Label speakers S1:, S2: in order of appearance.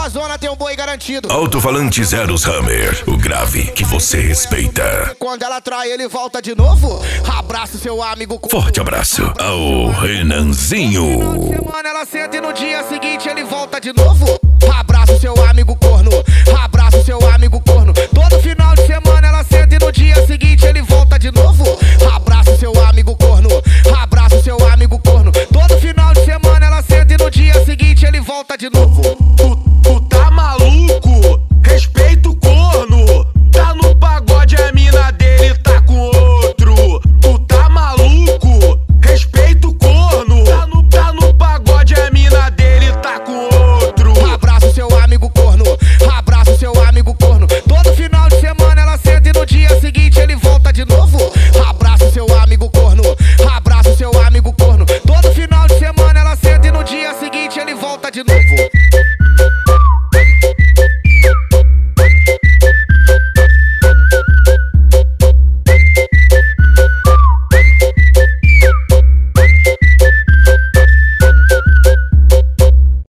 S1: sua zona tem um boi garantido.
S2: Alto-falante Zeros Hammer, o grave que você respeita.
S1: Quando ela trai, ele volta de novo. Abraço seu amigo.
S2: Forte abraço ao Renanzinho.
S1: Semana ela senta e no dia seguinte ele volta de novo. Abraço seu amigo corno. Abraço seu amigo corno. Todo final de semana ela senta e no dia seguinte ele volta de novo. Abraço seu amigo corno. Abraço seu amigo corno. Todo final de semana ela senta e no dia seguinte ele volta de novo.